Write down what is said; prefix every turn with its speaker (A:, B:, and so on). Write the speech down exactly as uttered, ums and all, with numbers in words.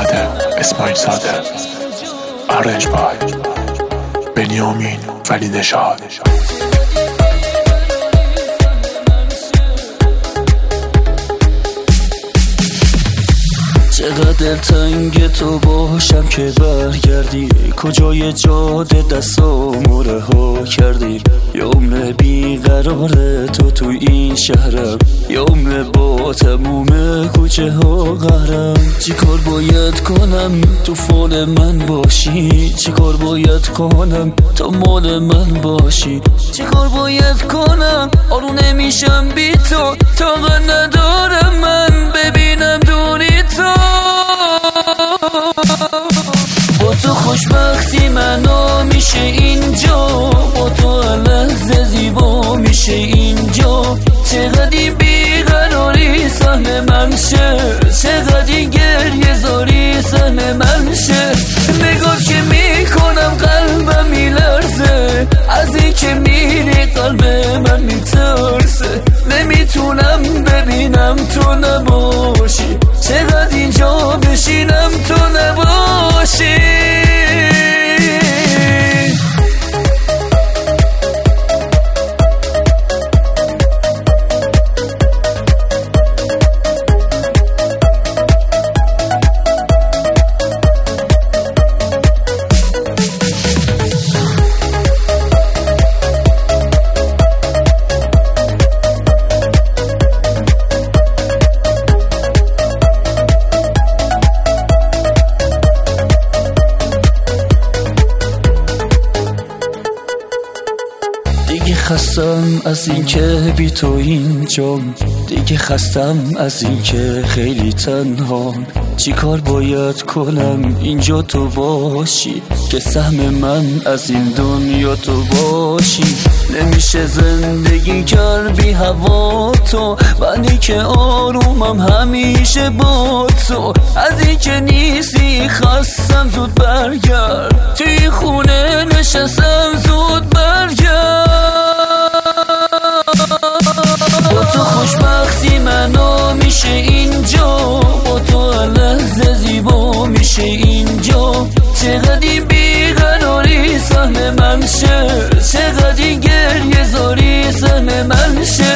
A: نده اسماعیل صادق، ارنج بای بنیامین ولی نژاد.
B: چقدر دلتنگ تو باشم که برگردی، کجای جاده دستامو رها کردی. یه عمر بیقرار تو تو این شهرم، یه عمر با تموم کوچه ها قهرم. چی کار باید کنم تو فال من باشی، چی کار باید کنم تو مال من باشی، چی کار باید کنم آروم نمیشم بی تو، طاقت ندارم من ببینم دونی تو. با تو خوشبختی منو میشه اینجا، با تو لحظه زیبا میشه اینجا. چقدر این بیقراری سهم من شه، چقدر این گریه زاری سهم من شه. نگاه که میکنم قلبم میلرزه، از این که میری قلب من میترسه. نمیتونم ببینم تو نباشی، چقدر اینجا بشینم تو نباشی. دیگه خستم از این که بی تو اینجام، دیگه خستم از این که خیلی تنهام. چی کار باید کنم اینجا تو باشی، که سهم من از این دنیا تو باشی. نمیشه زندگی کرد بی هوا تو، ولی که آرومم همیشه با تو. از این که نیستی خستم زود برگرد، توی خونه نشستم زود برگرد. با تو خوشبختی منو میشه اینجا، با تو لحظه زیبا میشه اینجا. چقدر این بیقراری سهم من شه، چقدر این گریه زاری سهم من شه.